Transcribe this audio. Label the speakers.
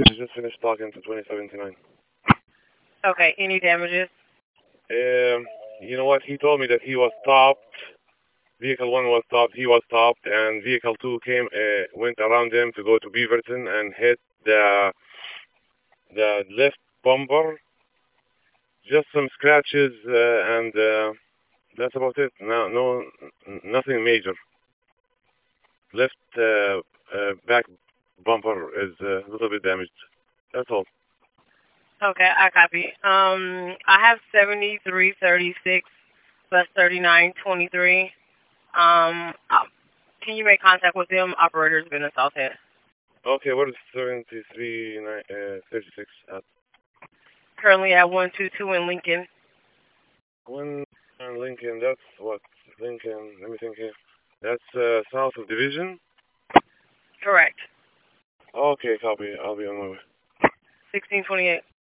Speaker 1: I just finished talking to 2079.
Speaker 2: Okay, any damages?
Speaker 1: You know what? He told me that he was stopped. Vehicle 1 was stopped, he was stopped, and Vehicle 2 went around him to go to Beaverton and hit the left bumper. Just some scratches, and that's about it. Nothing major. Left back bumper is a little bit damaged. That's all.
Speaker 2: Okay, I copy. I have 7336 plus 3923. Can you make contact with them? Operator's been assaulted.
Speaker 1: Okay, what is 36 at?
Speaker 2: Currently at 122 in Lincoln.
Speaker 1: One Lincoln, that's what? Lincoln, let me think here. That's south of Division?
Speaker 2: Correct.
Speaker 1: Okay, copy. I'll be on my way.
Speaker 2: 1628.